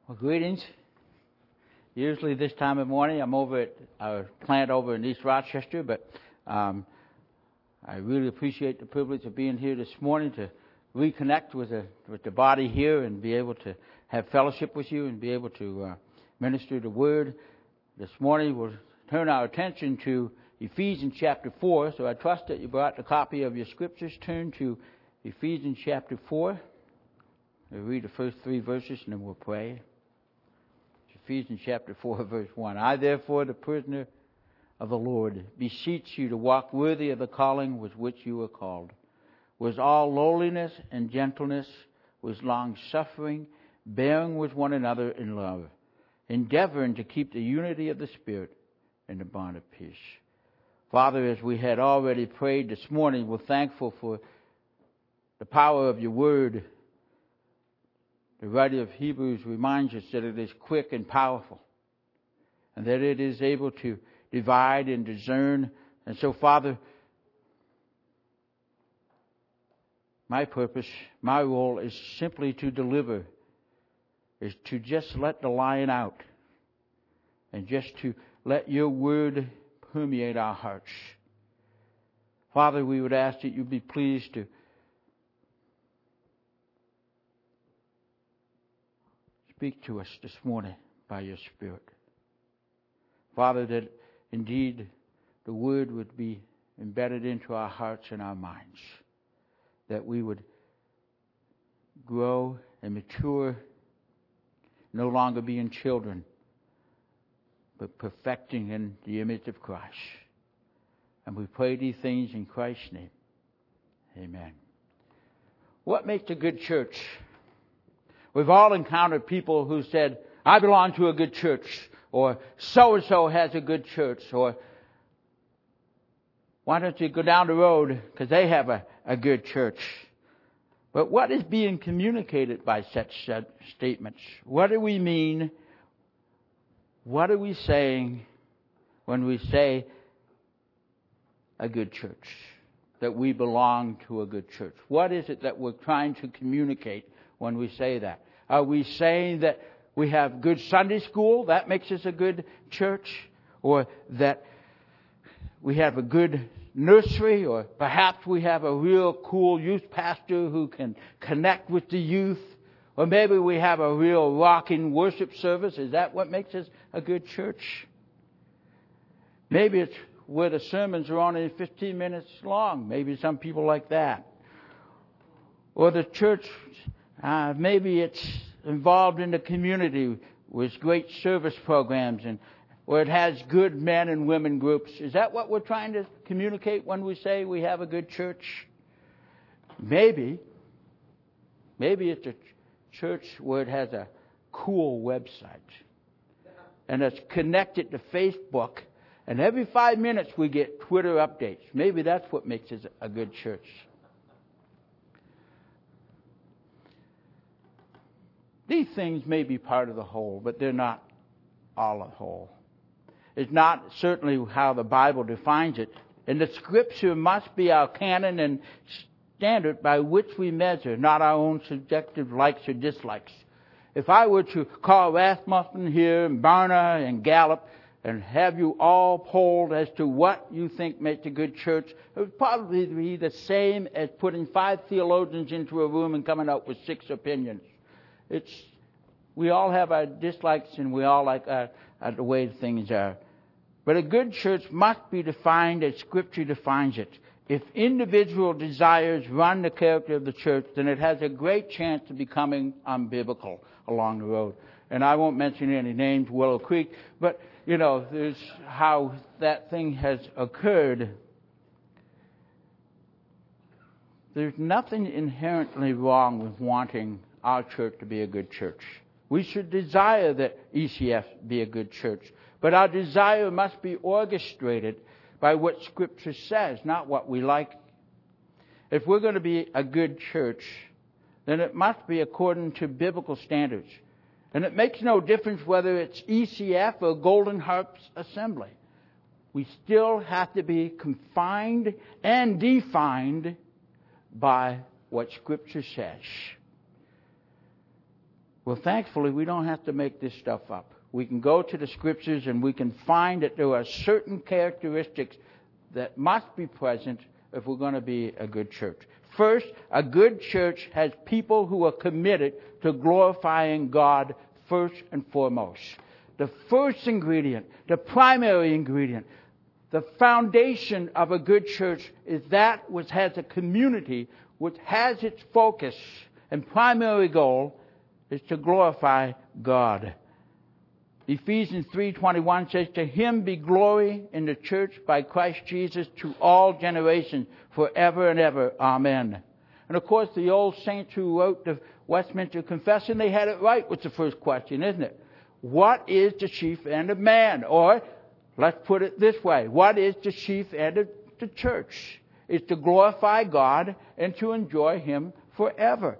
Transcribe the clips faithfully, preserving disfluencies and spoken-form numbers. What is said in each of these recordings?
Well, greetings. Usually this time of morning I'm over at our plant over in East Rochester, but um, I really appreciate the privilege of being here this morning to reconnect with the, with the body here and be able to have fellowship with you and be able to uh, minister the Word. This morning we'll turn our attention to Ephesians chapter four, so I trust that you brought a copy of your scriptures. Turn to Ephesians chapter four. We'll read the first three verses and then we'll pray. Ephesians chapter four, verse one. I, therefore, the prisoner of the Lord, beseech you to walk worthy of the calling with which you were called, with all lowliness and gentleness, with long-suffering, bearing with one another in love, endeavoring to keep the unity of the Spirit in the bond of peace. Father, as we had already prayed this morning, we're thankful for the power of your word. The writer of Hebrews reminds us that it is quick and powerful, and that it is able to divide and discern. And so, Father, my purpose, my role is simply to deliver, is to just let the lion out, and just to let your word permeate our hearts. Father, we would ask that you be pleased to speak to us this morning by your Spirit. Father, that indeed the Word would be embedded into our hearts and our minds, that we would grow and mature, no longer being children, but perfecting in the image of Christ. And we pray these things in Christ's name. Amen. What makes a good church? We've all encountered people who said, I belong to a good church, or so-and-so has a good church, or why don't you go down the road because they have a, a good church. But what is being communicated by such statements? What do we mean? What are we saying when we say a good church? That we belong to a good church? What is it that we're trying to communicate when we say that? Are we saying that we have good Sunday school, that makes us a good church? Or that we have a good nursery? Or perhaps we have a real cool youth pastor who can connect with the youth? Or maybe we have a real rocking worship service. Is that what makes us a good church? Maybe it's where the sermons are only fifteen minutes long. Maybe some people like that. Or the church, uh, maybe it's involved in the community with great service programs and where it has good men and women groups. Is that what we're trying to communicate when we say we have a good church? Maybe. Maybe it's a church where it has a cool website and it's connected to Facebook, and every five minutes we get Twitter updates. Maybe that's what makes us a good church. These things may be part of the whole, but they're not all of the whole. It's not certainly how the Bible defines it. And the Scripture must be our canon and standard by which we measure, not our own subjective likes or dislikes. If I were to call Rasmussen here and Barna and Gallup and have you all polled as to what you think makes a good church, it would probably be the same as putting five theologians into a room and coming up with six opinions. It's, we all have our dislikes and we all like our, our, the way things are. But a good church must be defined as Scripture defines it. If individual desires run the character of the church, then it has a great chance of becoming unbiblical along the road. And I won't mention any names, Willow Creek, but, you know, there's how that thing has occurred. There's nothing inherently wrong with wanting our church to be a good church. We should desire that E C F be a good church. But our desire must be orchestrated by what Scripture says, not what we like. If we're going to be a good church, then it must be according to biblical standards. And it makes no difference whether it's E C F or Golden Harps Assembly. We still have to be confined and defined by what Scripture says. Well, thankfully, we don't have to make this stuff up. We can go to the Scriptures and we can find that there are certain characteristics that must be present if we're going to be a good church. First, a good church has people who are committed to glorifying God first and foremost. The first ingredient, the primary ingredient, the foundation of a good church is that which has a community which has its focus and primary goal is to glorify God. Ephesians three twenty-one says, "To Him be glory in the church by Christ Jesus to all generations, forever and ever. Amen." And of course, the old saints who wrote the Westminster Confession, they had it right with the first question, isn't it? What is the chief end of man? Or, let's put it this way, what is the chief end of the church? It's to glorify God and to enjoy Him forever.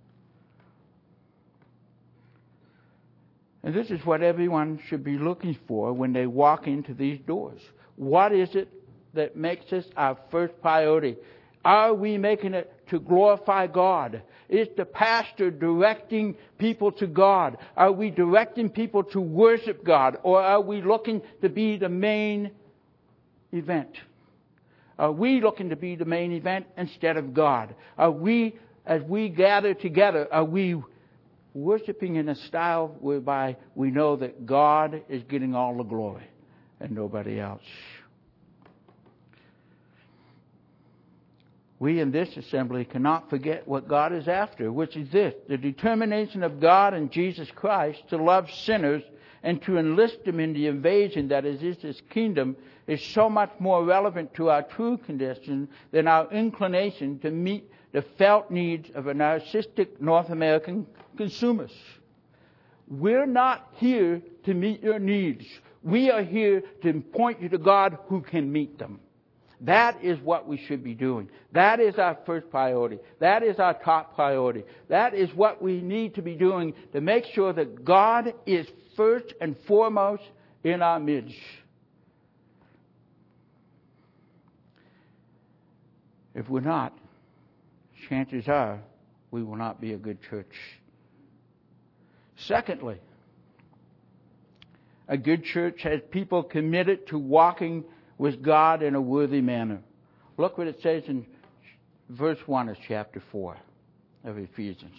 And this is what everyone should be looking for when they walk into these doors. What is it that makes this our first priority? Are we making it to glorify God? Is the pastor directing people to God? Are we directing people to worship God? Or are we looking to be the main event? Are we looking to be the main event instead of God? Are we, as we gather together, are we worshiping in a style whereby we know that God is getting all the glory and nobody else? We in this assembly cannot forget what God is after, which is this: the determination of God and Jesus Christ to love sinners and to enlist them in the invasion that is His kingdom is so much more relevant to our true condition than our inclination to meet the felt needs of a narcissistic North American consumers. We're not here to meet your needs. We are here to point you to God who can meet them. That is what we should be doing. That is our first priority. That is our top priority. That is what we need to be doing to make sure that God is first and foremost in our midst. If we're not, chances are we will not be a good church. Secondly, a good church has people committed to walking with God in a worthy manner. Look what it says in verse one of chapter four of Ephesians.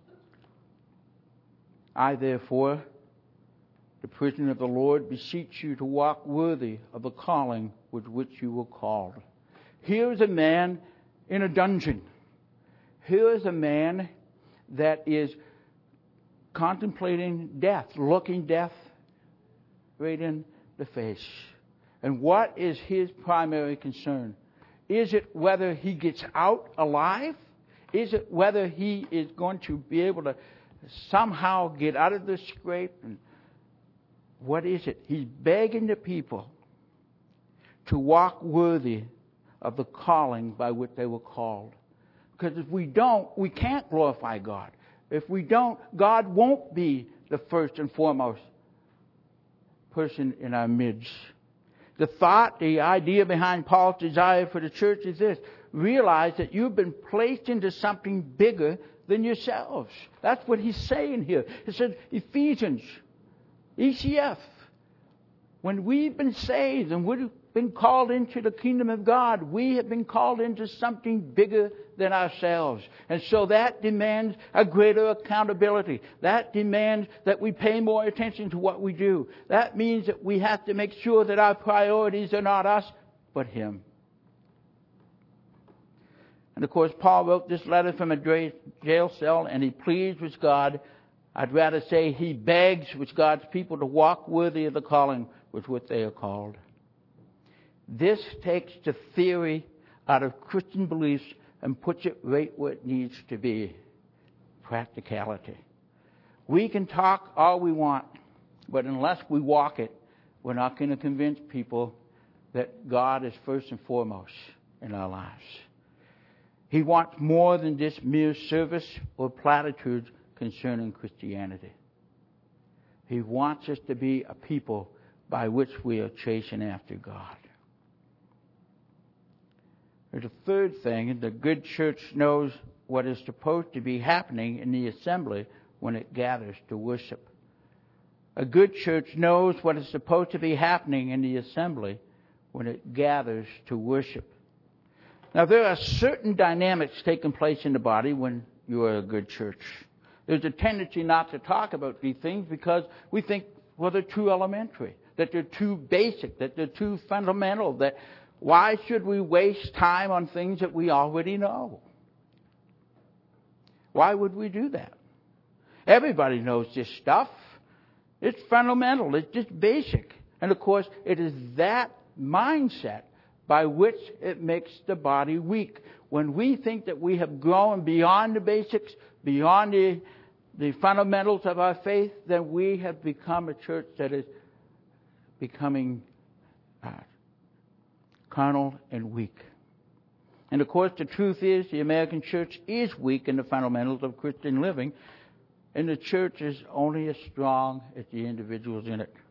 "I therefore, the prisoner of the Lord, beseech you to walk worthy of the calling with which you were called." Here is a man in a dungeon. Here is a man that is contemplating death, looking death right in the face. And what is his primary concern? Is it whether he gets out alive? Is it whether he is going to be able to somehow get out of this scrape? And what is it? He's begging the people to walk worthy of the calling by which they were called. Because if we don't, we can't glorify God. If we don't, God won't be the first and foremost person in our midst. The thought, the idea behind Paul's desire for the church is this: realize that you've been placed into something bigger than yourselves. That's what he's saying here. He said, Ephesians, E C F, when we've been saved and we've been called into the kingdom of God, we have been called into something bigger than ourselves. And so that demands a greater accountability. That demands that we pay more attention to what we do. That means that we have to make sure that our priorities are not us, but Him. And of course, Paul wrote this letter from a jail cell, and he pleads with God. I'd rather say he begs with God's people to walk worthy of the calling with which they are called. This takes the theory out of Christian beliefs and puts it right where it needs to be. Practicality. We can talk all we want, but unless we walk it, we're not going to convince people that God is first and foremost in our lives. He wants more than just mere service or platitudes concerning Christianity. He wants us to be a people by which we are chasing after God. There's a third thing, and the good church knows what is supposed to be happening in the assembly when it gathers to worship. A good church knows what is supposed to be happening in the assembly when it gathers to worship. Now, there are certain dynamics taking place in the body when you are a good church. There's a tendency not to talk about these things because we think, well, they're too elementary, that they're too basic, that they're too fundamental, that why should we waste time on things that we already know? Why would we do that? Everybody knows this stuff. It's fundamental. It's just basic. And of course, it is that mindset by which it makes the body weak. When we think that we have grown beyond the basics, beyond the, the fundamentals of our faith, then we have become a church that is becoming uh, carnal and weak. And of course, the truth is the American church is weak in the fundamentals of Christian living, and the church is only as strong as the individuals in it.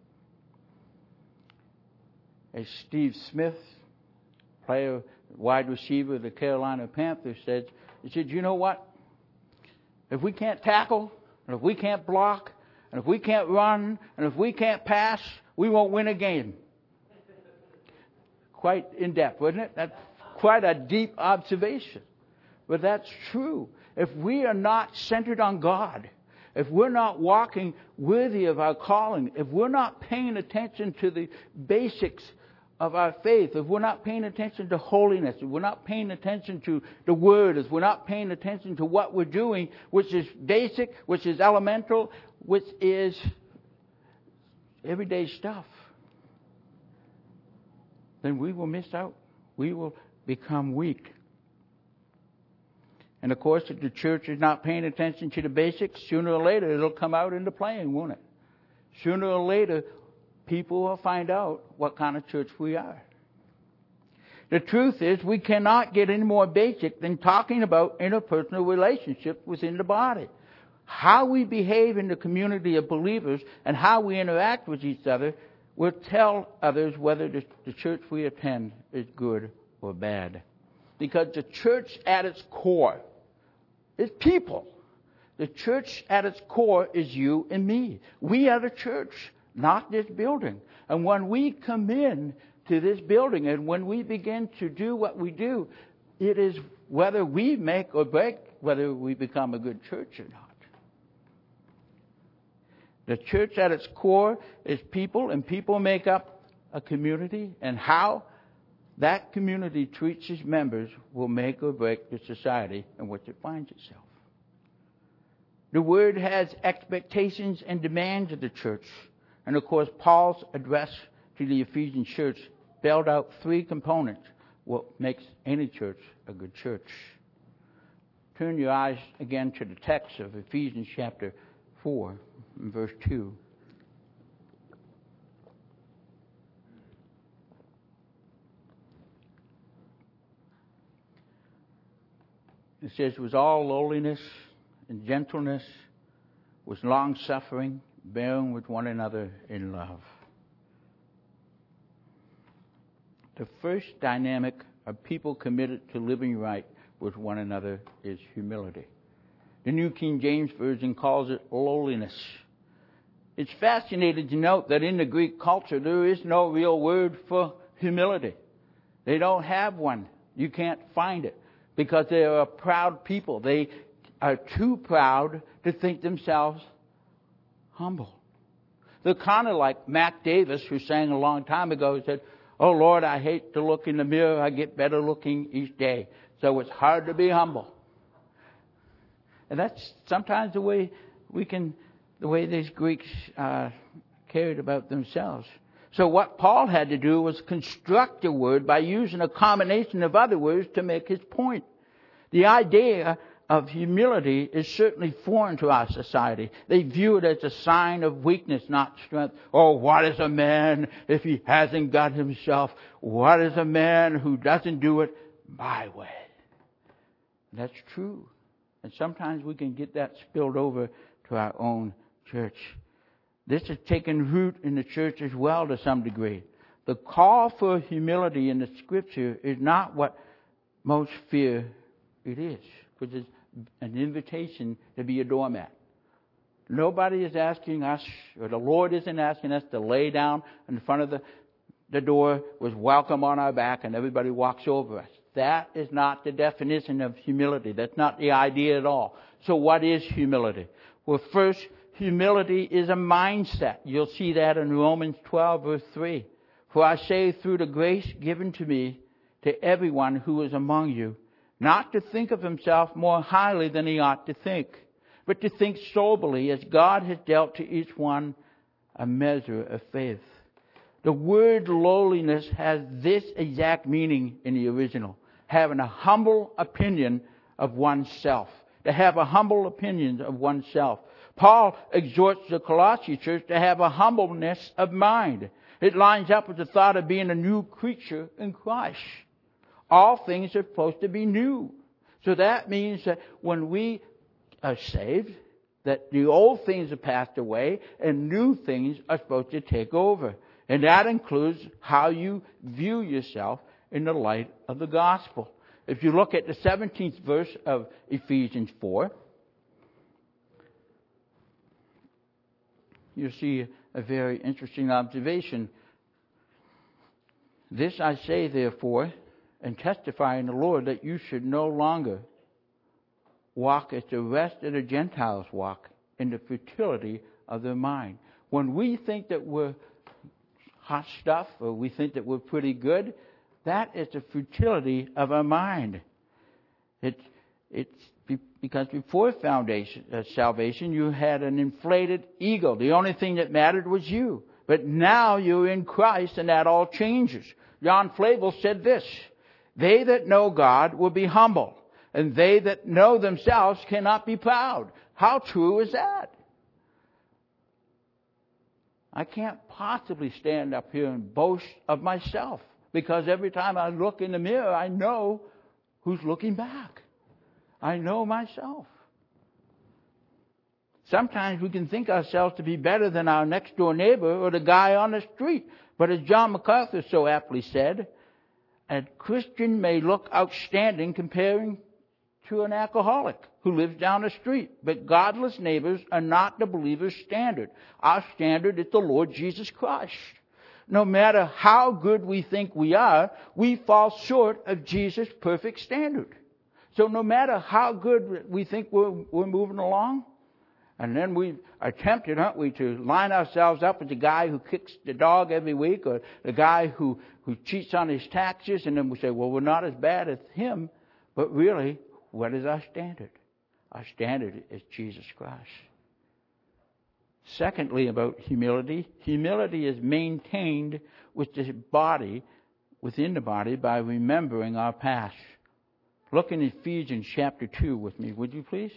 As Steve Smith, player, wide receiver of the Carolina Panthers, said, he said, you know what? If we can't tackle, and if we can't block, and if we can't run, and if we can't pass, we won't win a game. Quite in depth, wasn't it? That's quite a deep observation. But that's true. If we are not centered on God, if we're not walking worthy of our calling, if we're not paying attention to the basics of our faith, if we're not paying attention to holiness, if we're not paying attention to the Word, if we're not paying attention to what we're doing, which is basic, which is elemental, which is everyday stuff, then we will miss out. We will become weak. And of course, if the church is not paying attention to the basics, sooner or later it'll come out into playing, won't it? Sooner or later, people will find out what kind of church we are. The truth is, we cannot get any more basic than talking about interpersonal relationships within the body. How we behave in the community of believers and how we interact with each other will tell others whether the, the church we attend is good or bad. Because the church at its core is people. The church at its core is you and me. We are the church, not this building. And when we come in to this building and when we begin to do what we do, it is whether we make or break whether we become a good church or not. The church at its core is people, and people make up a community, and how that community treats its members will make or break the society in which it finds itself. The Word has expectations and demands of the church. And of course, Paul's address to the Ephesian church spelled out three components, what makes any church a good church. Turn your eyes again to the text of Ephesians chapter four, verse two. It says, with all lowliness and gentleness, with long-suffering, bearing with one another in love. The first dynamic of people committed to living right with one another is humility. The New King James Version calls it lowliness. It's fascinating to note that in the Greek culture, there is no real word for humility. They don't have one. You can't find it. Because they are a proud people. They are too proud to think themselves humble. They're kind of like Mac Davis, who sang a long time ago, said, "Oh Lord, I hate to look in the mirror. I get better looking each day. So it's hard to be humble." And that's sometimes the way we can, the way these Greeks uh, cared about themselves. So what Paul had to do was construct a word by using a combination of other words to make his point. The idea of humility is certainly foreign to our society. They view it as a sign of weakness, not strength. Oh, what is a man if he hasn't got himself? What is a man who doesn't do it my way? That's true. And sometimes we can get that spilled over to our own church. This has taken root in the church as well to some degree. The call for humility in the Scripture is not what most fear it is, which is an invitation to be a doormat. Nobody is asking us, or the Lord isn't asking us to lay down in front of the, the door with welcome on our back and everybody walks over us. That is not the definition of humility. That's not the idea at all. So what is humility? Well, first, humility is a mindset. You'll see that in Romans twelve, verse three. For I say through the grace given to me to everyone who is among you, not to think of himself more highly than he ought to think, but to think soberly as God has dealt to each one a measure of faith. The word lowliness has this exact meaning in the original. Having a humble opinion of oneself. To have a humble opinion of oneself. Paul exhorts the Colossian church to have a humbleness of mind. It lines up with the thought of being a new creature in Christ. All things are supposed to be new. So that means that when we are saved, that the old things have passed away and new things are supposed to take over. And that includes how you view yourself in the light of the gospel. If you look at the seventeenth verse of Ephesians four, you'll see a very interesting observation. This I say, therefore, and testify in the Lord, that you should no longer walk as the rest of the Gentiles walk, in the futility of their mind. When we think that we're hot stuff, or we think that we're pretty good, that is the futility of our mind. It's, it's because before foundation, uh, salvation, you had an inflated ego. The only thing that mattered was you. But now you're in Christ, and that all changes. John Flavel said this: they that know God will be humble, and they that know themselves cannot be proud. How true is that? I can't possibly stand up here and boast of myself, because every time I look in the mirror, I know who's looking back. I know myself. Sometimes we can think ourselves to be better than our next door neighbor or the guy on the street. But as John MacArthur so aptly said, a Christian may look outstanding comparing to an alcoholic who lives down the street. But godless neighbors are not the believer's standard. Our standard is the Lord Jesus Christ. No matter how good we think we are, we fall short of Jesus' perfect standard. So no matter how good we think we're, we're moving along, and then we are tempted, aren't we, to line ourselves up with the guy who kicks the dog every week, or the guy who, who cheats on his taxes, and then we say, well, we're not as bad as him. But really, what is our standard? Our standard is Jesus Christ. Secondly, about humility, humility is maintained with the body, within the body, by remembering our past. Look in Ephesians chapter two with me, would you please?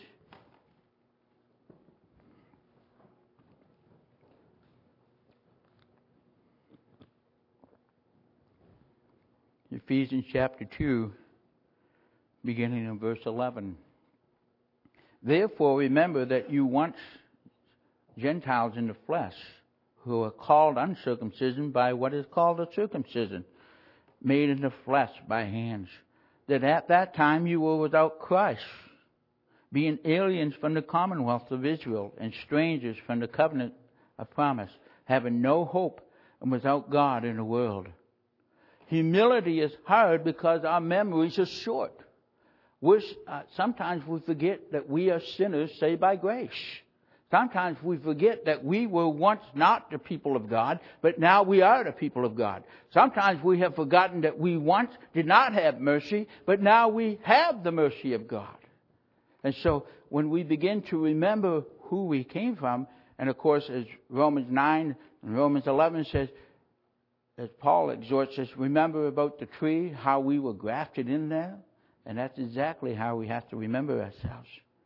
Ephesians chapter two, beginning in verse eleven. Therefore remember that you once Gentiles in the flesh, who are called uncircumcision by what is called a circumcision, made in the flesh by hands, that at that time you were without Christ, being aliens from the commonwealth of Israel and strangers from the covenant of promise, having no hope and without God in the world. Humility is hard because our memories are short. We're, uh, sometimes we forget that we are sinners saved by grace. Sometimes we forget that we were once not the people of God, but now we are the people of God. Sometimes we have forgotten that we once did not have mercy, but now we have the mercy of God. And so when we begin to remember who we came from, and of course as Romans nine and Romans eleven says, as Paul exhorts us, remember about the tree, how we were grafted in there. And that's exactly how we have to remember ourselves.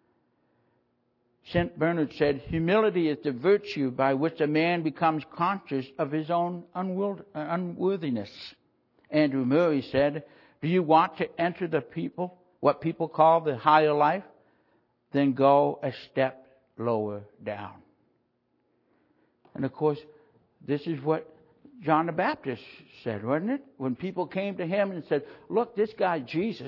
Saint Bernard said, humility is the virtue by which a man becomes conscious of his own unworthiness. Andrew Murray said, do you want to enter the people, what people call the higher life? Then go a step lower down. And of course, this is what John the Baptist said, wasn't it? When people came to him and said, look, this guy Jesus,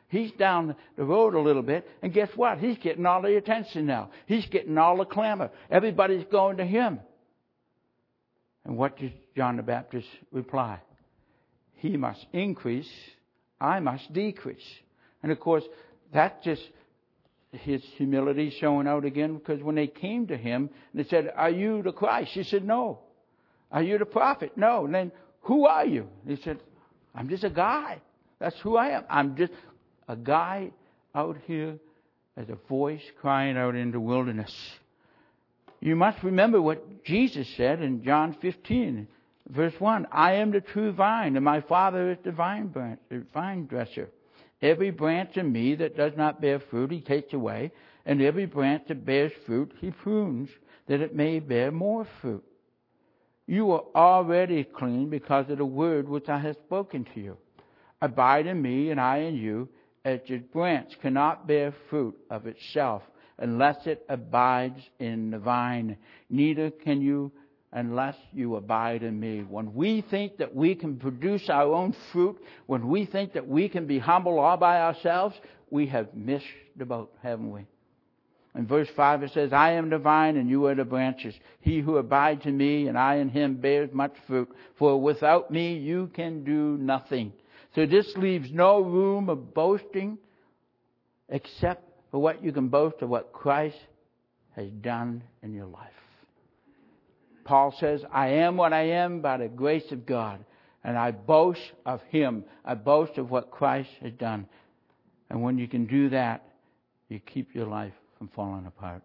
He's down the road a little bit, and guess what? He's getting all the attention now. He's getting all the clamor. Everybody's going to him. And what does John the Baptist reply? He must increase, I must decrease. And of course, that's just his humility showing out again, because when they came to him, they said, are you the Christ? He said, no. Are you the prophet? No. And then, who are you? He said, I'm just a guy. That's who I am. I'm just a guy out here as a voice crying out in the wilderness. You must remember what Jesus said in John fifteen, verse one. I am the true vine, and my Father is the vine branch, the vine dresser. Every branch in me that does not bear fruit, he takes away, and every branch that bears fruit, he prunes, that it may bear more fruit. You are already clean because of the word which I have spoken to you. Abide in me, and I in you, as the branch cannot bear fruit of itself unless it abides in the vine. Neither can you unless you abide in me. When we think that we can produce our own fruit, when we think that we can be humble all by ourselves, we have missed the boat, haven't we? In verse five it says, I am the vine and you are the branches. He who abides in me and I in him bears much fruit. For without me you can do nothing. So this leaves no room of boasting except for what you can boast of what Christ has done in your life. Paul says, I am what I am by the grace of God. And I boast of him. I boast of what Christ has done. And when you can do that, you keep your life from falling apart.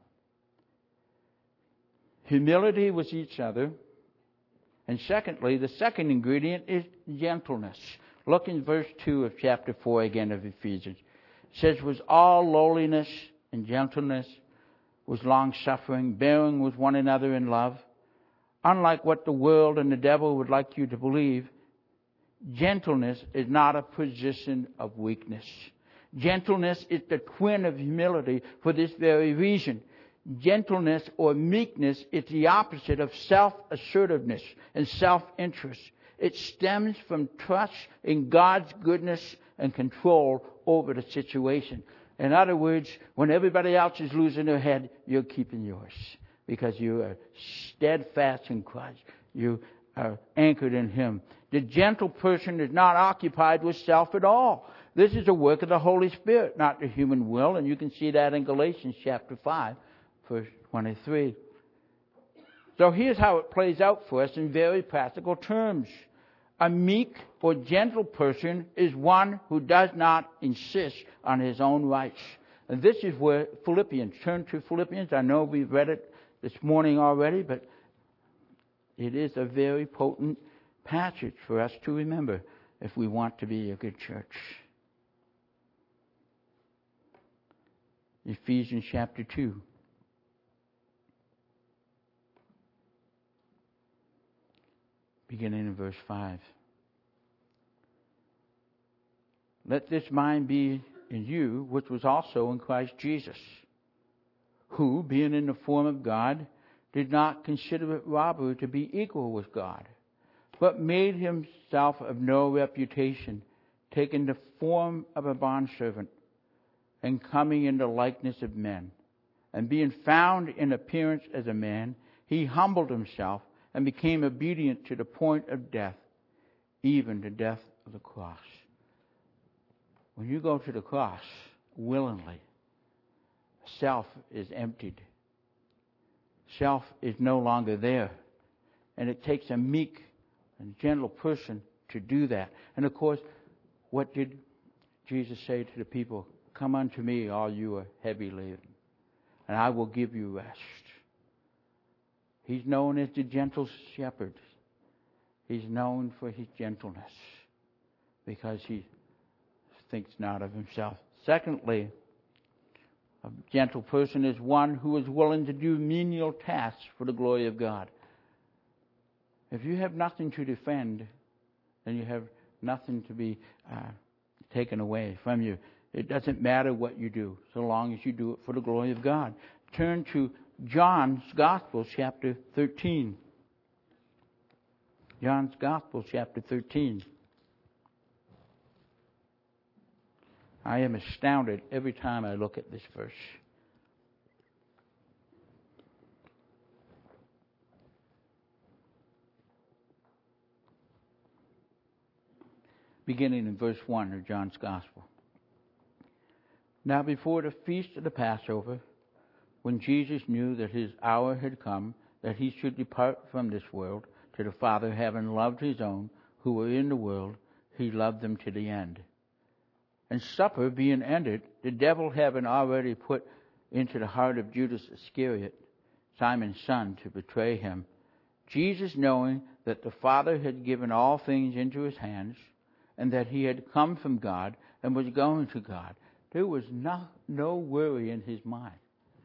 Humility with each other. And secondly, the second ingredient is gentleness. Look in verse two of chapter four again of Ephesians. It says, was all lowliness and gentleness, was long-suffering, bearing with one another in love. Unlike what the world and the devil would like you to believe, gentleness is not a position of weakness. Gentleness is the twin of humility for this very reason. Gentleness or meekness is the opposite of self-assertiveness and self-interest. It stems from trust in God's goodness and control over the situation. In other words, when everybody else is losing their head, you're keeping yours. Because you are steadfast in Christ. You are anchored in him. The gentle person is not occupied with self at all. This is a work of the Holy Spirit, not the human will. And you can see that in Galatians chapter five, verse twenty-three. So here's how it plays out for us in very practical terms. A meek or gentle person is one who does not insist on his own rights. And this is where Philippians, turn to Philippians. I know we've read it this morning already, but it is a very potent passage for us to remember if we want to be a good church. Ephesians chapter two. Beginning in verse five. Let this mind be in you, which was also in Christ Jesus, who, being in the form of God, did not consider it robbery to be equal with God, but made himself of no reputation, taking the form of a bondservant, and coming in the likeness of men. And being found in appearance as a man, he humbled himself and became obedient to the point of death, even the death of the cross. When you go to the cross willingly, self is emptied. Self is no longer there. And it takes a meek and gentle person to do that. And of course, what did Jesus say to the people? Come unto me, all you are heavy laden, and I will give you rest. He's known as the gentle shepherd. He's known for his gentleness because he thinks not of himself. Secondly, a gentle person is one who is willing to do menial tasks for the glory of God. If you have nothing to defend, then you have nothing to be uh, taken away from you. It doesn't matter what you do, so long as you do it for the glory of God. Turn to John's Gospel, chapter thirteen. John's Gospel, chapter thirteen. I am astounded every time I look at this verse. Beginning in verse one of John's Gospel. Now before the feast of the Passover, when Jesus knew that his hour had come, that he should depart from this world to the Father, having loved his own who were in the world, he loved them to the end. And supper being ended, the devil having already put into the heart of Judas Iscariot, Simon's son, to betray him, Jesus, knowing that the Father had given all things into his hands, and that he had come from God and was going to God, there was no, no worry in his mind,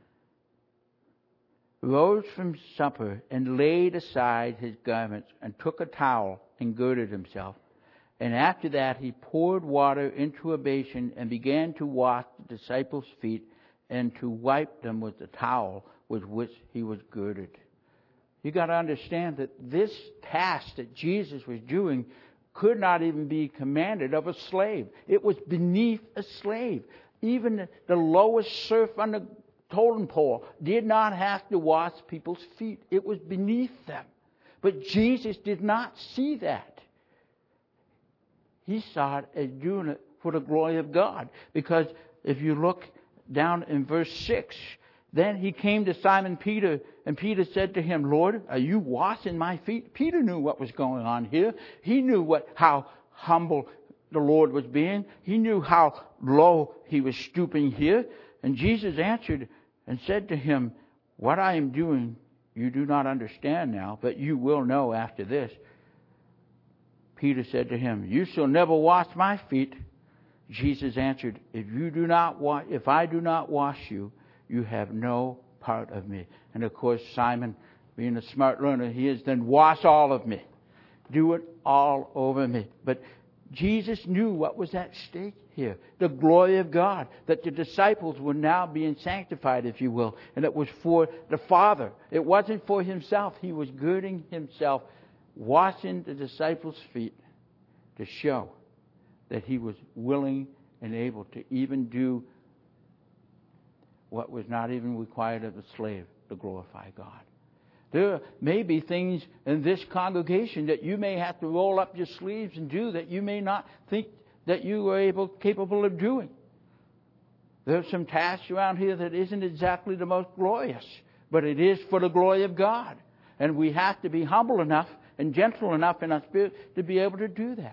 rose from supper and laid aside his garments and took a towel and girded himself. And after that he poured water into a basin and began to wash the disciples' feet and to wipe them with the towel with which he was girded. You got to understand that this task that Jesus was doing could not even be commanded of a slave. It was beneath a slave. Even the lowest serf on the totem pole did not have to wash people's feet. It was beneath them. But Jesus did not see that. He saw it as doing it for the glory of God. Because if you look down in verse six, then he came to Simon Peter, and Peter said to him, Lord, are you washing my feet? Peter knew what was going on here. He knew what how humble the Lord was being. He knew how low he was stooping here. And Jesus answered and said to him, what I am doing you do not understand now, but you will know after this. Peter said to him, you shall never wash my feet. Jesus answered, if you do not wa- if I do not wash you, you have no part of me. And of course, Simon, being a smart learner, he is, then wash all of me. Do it all over me. But Jesus knew what was at stake here. The glory of God. That the disciples were now being sanctified, if you will. And it was for the Father. It wasn't for himself. He was girding himself, washing the disciples' feet to show that he was willing and able to even do what was not even required of a slave, to glorify God. There may be things in this congregation that you may have to roll up your sleeves and do that you may not think that you are able, capable of doing. There's some tasks around here that isn't exactly the most glorious, but it is for the glory of God. And we have to be humble enough and gentle enough in our spirit to be able to do that.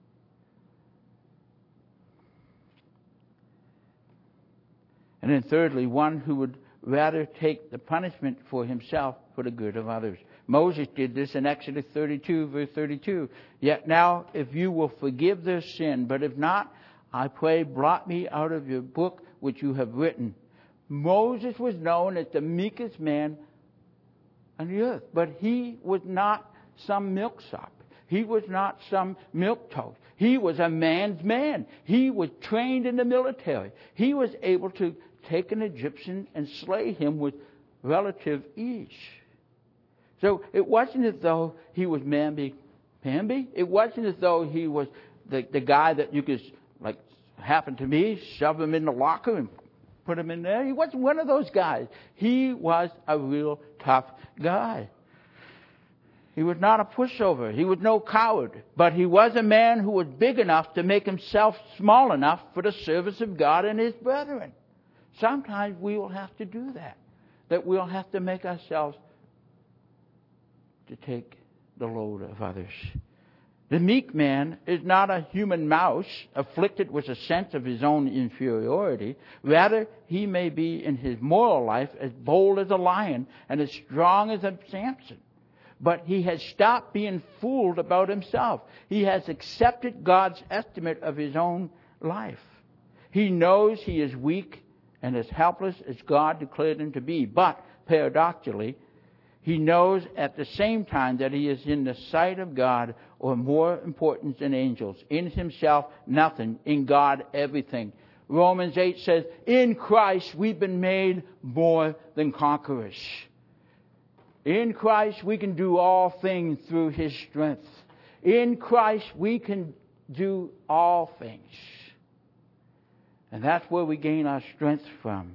And then thirdly, one who would rather take the punishment for himself for the good of others. Moses did this in Exodus thirty-two, verse thirty-two. Yet now, if you will forgive their sin, but if not, I pray, blot me out of your book which you have written. Moses was known as the meekest man on the earth, but he was not some milksop. He was not some milquetoast. He was a man's man. He was trained in the military. He was able to take an Egyptian and slay him with relative ease. So it wasn't as though he was mamby-pamby. It wasn't as though he was the, the guy that you could, like happened to me, shove him in the locker and put him in there. He wasn't one of those guys. He was a real tough guy. He was not a pushover. He was no coward. But he was a man who was big enough to make himself small enough for the service of God and his brethren. Sometimes we will have to do that. That we'll have to make ourselves to take the load of others. The meek man is not a human mouse afflicted with a sense of his own inferiority. Rather, he may be in his moral life as bold as a lion and as strong as a Samson. But he has stopped being fooled about himself. He has accepted God's estimate of his own life. He knows he is weak and as helpless as God declared him to be. But, paradoxically, he knows at the same time that he is in the sight of God of more importance than angels. In himself, nothing. In God, everything. Romans eight says, in Christ we've been made more than conquerors. In Christ we can do all things through his strength. In Christ we can do all things. And that's where we gain our strength from.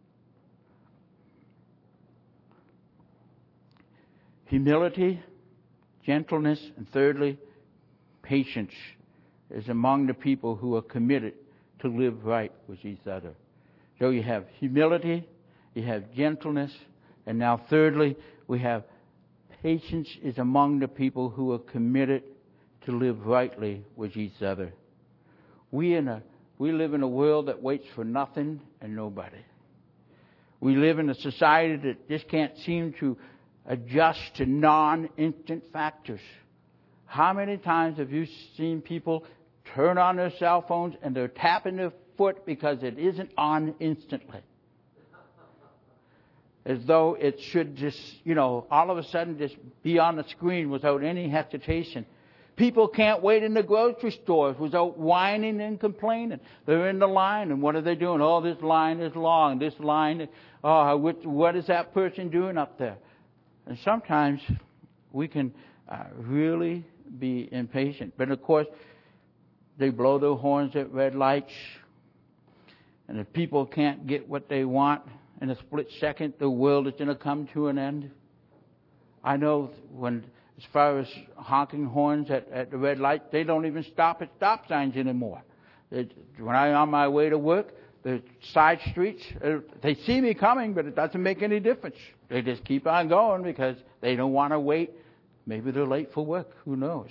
Humility, gentleness, and thirdly, patience is among the people who are committed to live right with each other. So you have humility, you have gentleness, and now thirdly, we have patience is among the people who are committed to live rightly with each other. We in a we live in a world that waits for nothing and nobody. We live in a society that just can't seem to adjust to non-instant factors. How many times have you seen people turn on their cell phones and they're tapping their foot because it isn't on instantly? As though it should just, you know, all of a sudden just be on the screen without any hesitation. People can't wait in the grocery stores without whining and complaining. They're in the line, and what are they doing? Oh, this line is long. This line, oh, what is that person doing up there? And sometimes we can uh, really be impatient. But of course, they blow their horns at red lights. And if people can't get what they want in a split second, the world is going to come to an end. I know when, as far as honking horns at, at the red light, they don't even stop at stop signs anymore. It, when I'm on my way to work, the side streets, they see me coming, but it doesn't make any difference. They just keep on going because they don't want to wait. Maybe they're late for work. Who knows?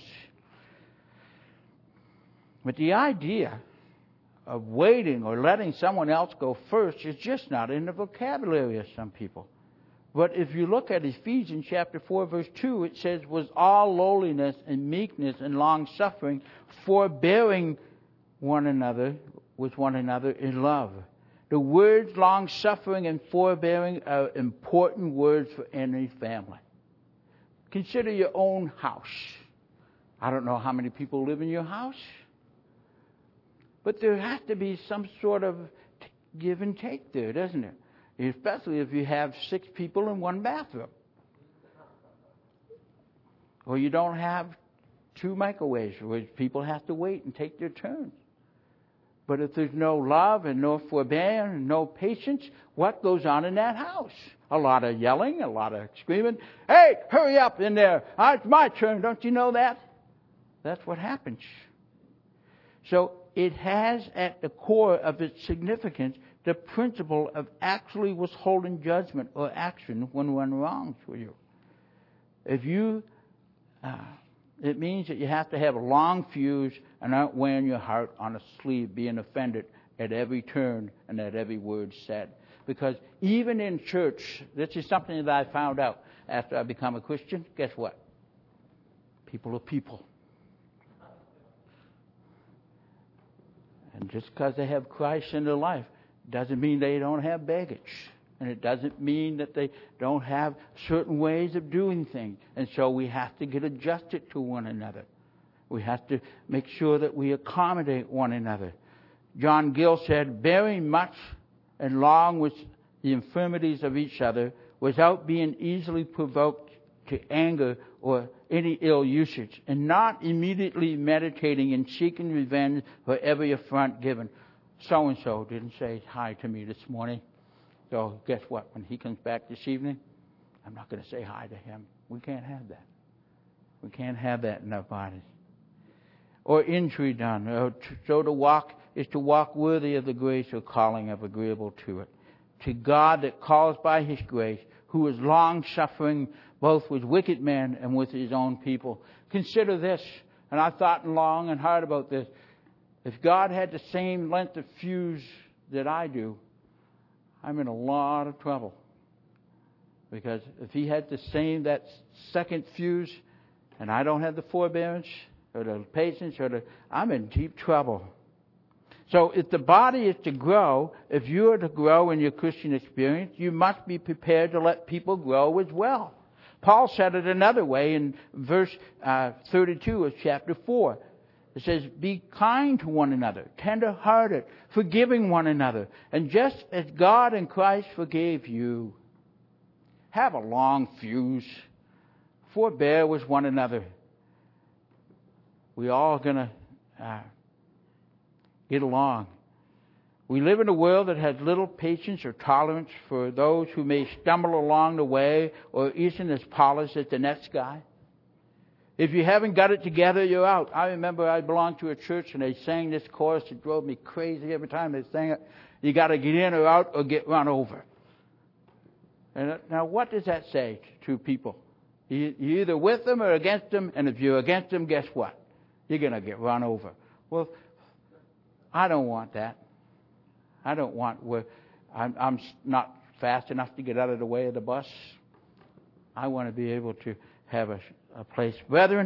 But the idea of waiting or letting someone else go first is just not in the vocabulary of some people. But if you look at Ephesians chapter four, verse two, it says, "with all lowliness and meekness and long-suffering, forbearing one another with one another in love." The words long-suffering and forbearing are important words for any family. Consider your own house. I don't know how many people live in your house, but there has to be some sort of give and take there, doesn't it? Especially if you have six people in one bathroom. Or you don't have two microwaves where people have to wait and take their turns. But if there's no love and no forbearance and no patience, what goes on in that house? A lot of yelling, a lot of screaming. Hey, hurry up in there. It's my turn. Don't you know that? That's what happens. So it has at the core of its significance the principle of actually withholding judgment or action when one wrongs for you. If you, uh, it means that you have to have a long fuse and not wearing your heart on a sleeve, being offended at every turn and at every word said. Because even in church, this is something that I found out after I become a Christian. Guess what? People are people. And just because they have Christ in their life doesn't mean they don't have baggage. And it doesn't mean that they don't have certain ways of doing things. And so we have to get adjusted to one another. We have to make sure that we accommodate one another. John Gill said, "bearing much and long with the infirmities of each other without being easily provoked to anger or any ill usage, and not immediately meditating and seeking revenge for every affront given." So-and-so didn't say hi to me this morning. So guess what? When he comes back this evening, I'm not going to say hi to him. We can't have that. We can't have that in our bodies. Or injury done. Or so to walk is to walk worthy of the grace or calling of agreeable to it. To God that calls by His grace, who is long-suffering both with wicked men and with His own people. Consider this, and I've thought long and hard about this. If God had the same length of fuse that I do, I'm in a lot of trouble. Because if He had the same, that second fuse, and I don't have the forbearance or the patience, or the, I'm in deep trouble. So if the body is to grow, if you are to grow in your Christian experience, you must be prepared to let people grow as well. Paul said it another way in verse uh, thirty-two of chapter four. It says, "Be kind to one another, tender-hearted, forgiving one another, and just as God in Christ forgave you." Have a long fuse. Forbear with one another. We all going to uh, get along. We live in a world that has little patience or tolerance for those who may stumble along the way or isn't as polished as the next guy. If you haven't got it together, you're out. I remember I belonged to a church and they sang this chorus. It drove me crazy every time they sang it. You got to get in or out or get run over. And now what does that say to people? You're either with them or against them, and if you're against them, guess what? You're going to get run over. Well, I don't want that. I don't want where I'm, I'm not fast enough to get out of the way of the bus. I want to be able to have a, a place. Brethren,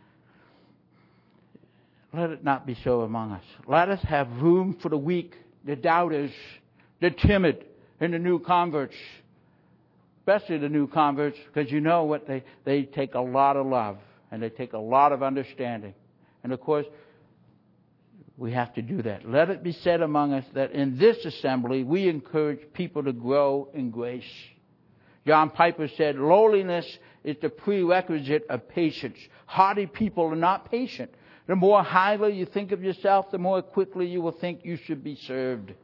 let it not be so among us. Let us have room for the weak, the doubters, the timid, and the new converts. Especially the new converts, because you know what, they, they take a lot of love and they take a lot of understanding. And of course, we have to do that. Let it be said among us that in this assembly, we encourage people to grow in grace. John Piper said, lowliness is the prerequisite of patience. Haughty people are not patient. The more highly you think of yourself, the more quickly you will think you should be served.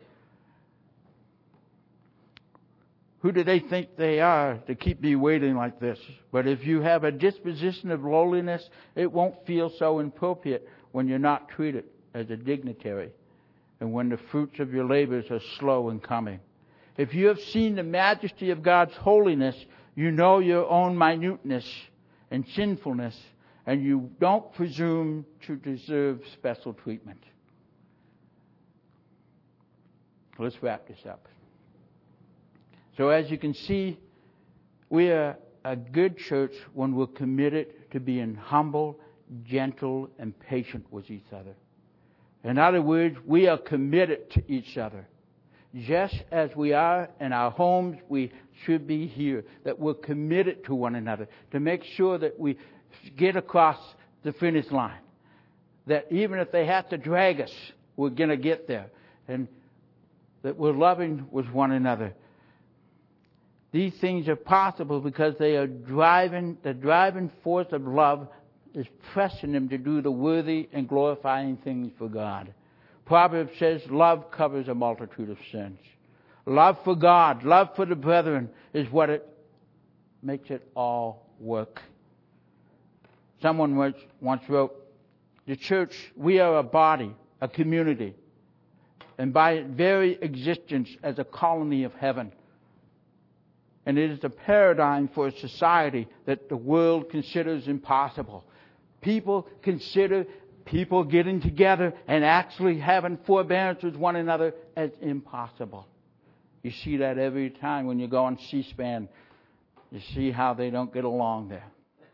Who do they think they are to keep me waiting like this? But if you have a disposition of lowliness, it won't feel so inappropriate when you're not treated as a dignitary and when the fruits of your labors are slow in coming. If you have seen the majesty of God's holiness, you know your own minuteness and sinfulness, and you don't presume to deserve special treatment. Let's wrap this up. So as you can see, we are a good church when we're committed to being humble, gentle, and patient with each other. In other words, we are committed to each other. Just as we are in our homes, we should be here. That we're committed to one another. To make sure that we get across the finish line. That even if they have to drag us, we're going to get there. And that we're loving with one another. These things are possible because they are driving, the driving force of love is pressing them to do the worthy and glorifying things for God. Proverbs says love covers a multitude of sins. Love for God, love for the brethren is what it makes it all work. Someone once wrote, the church, we are a body, a community, and by its very existence as a colony of heaven. And it is a paradigm for a society that the world considers impossible. People consider people getting together and actually having forbearance with one another as impossible. You see that every time when you go on C-SPAN. You see how they don't get along there.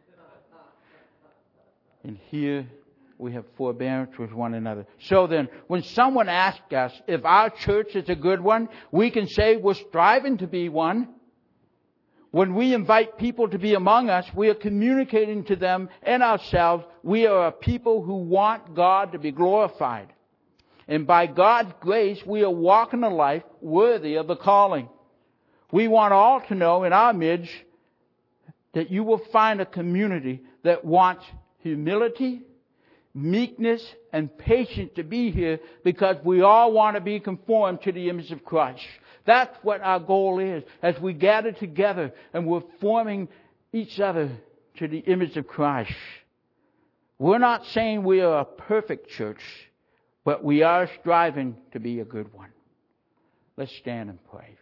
And here we have forbearance with one another. So then, when someone asks us if our church is a good one, we can say we're striving to be one. When we invite people to be among us, we are communicating to them and ourselves, we are a people who want God to be glorified. And by God's grace, we are walking a life worthy of the calling. We want all to know in our midst that you will find a community that wants humility, meekness, and patience to be here because we all want to be conformed to the image of Christ. That's what our goal is as we gather together and we're forming each other to the image of Christ. We're not saying we are a perfect church, but we are striving to be a good one. Let's stand and pray.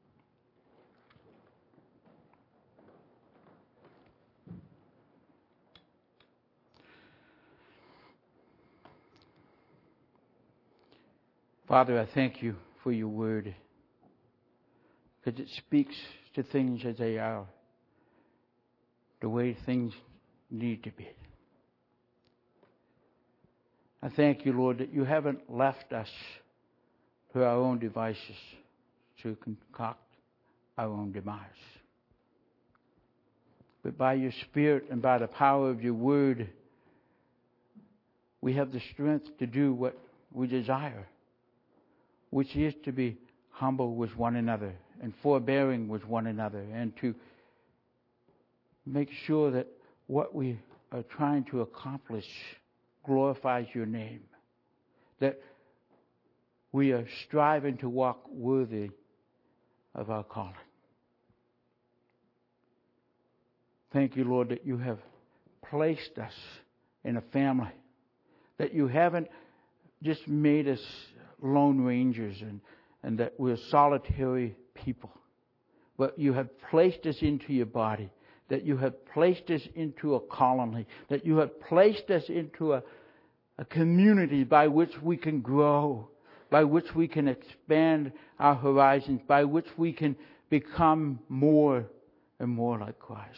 Father, I thank you for your word. Because it speaks to things as they are. The way things need to be. I thank you, Lord, that you haven't left us to our own devices to concoct our own demise. But by your Spirit and by the power of your word, we have the strength to do what we desire, which is to be humble with one another and forbearing with one another, and to make sure that what we are trying to accomplish glorifies your name. That we are striving to walk worthy of our calling. Thank you, Lord, that you have placed us in a family, that you haven't just made us lone rangers and, and that we're solitary people, but you have placed us into your body, that you have placed us into a colony, that you have placed us into a, a community by which we can grow, by which we can expand our horizons, by which we can become more and more like Christ.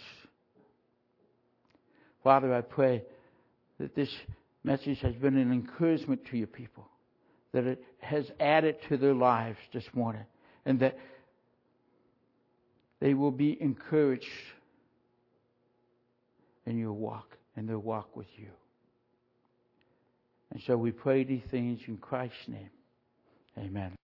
Father, I pray that this message has been an encouragement to your people, that it has added to their lives this morning, and that they will be encouraged in your walk, in their walk with you. And so we pray these things in Christ's name. Amen.